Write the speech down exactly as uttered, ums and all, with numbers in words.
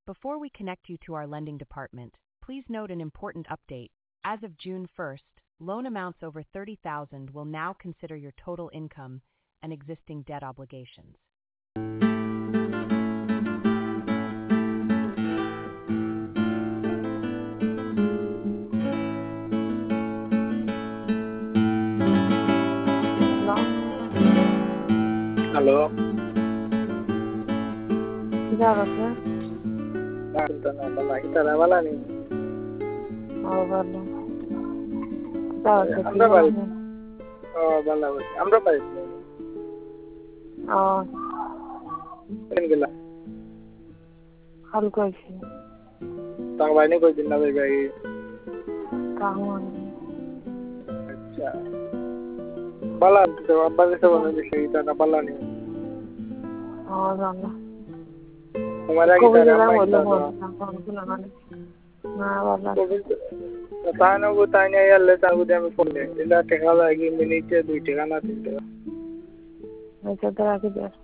Before we connect you to our lending department, please note an important update. As of June first, loan amounts over thirty thousand will now consider your total income and existing debt obligations. Hello. Kita apa? Kita nama kita nama ni. Oh, baru. Kita apa? Amra baik. Oh, baru. Amra baik. Oh. Ini gila. Hal kau sih. Tang baik ni kau jinna baik baik. Kamu. अच्छा बाला तो अब से बोलने की सही था ना बाला नहीं Oh, जाना. हमारा Kau की bisa तरह lah माइक boleh था boleh. Kau tu nama ni. Nah, balas. ताना को ताने यार ले ताऊ दे में फोन ले इधर टेका लगी मिनी चे दो टेका ना तीन टेका Macam tu lagi dia.